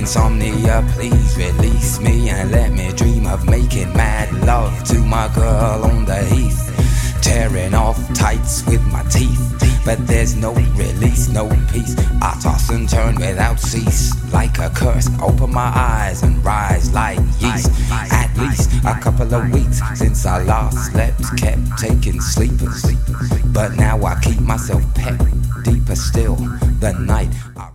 Insomnia, please release me and let me dream of making mad love to my girl on the heath, tearing off tights with my teeth. But there's no release, no peace. I toss and turn without cease, like a curse. Open my eyes and rise like yeast. At least a couple of weeks since I last slept, kept taking sleepers. But now I keep myself pet deeper still. The night I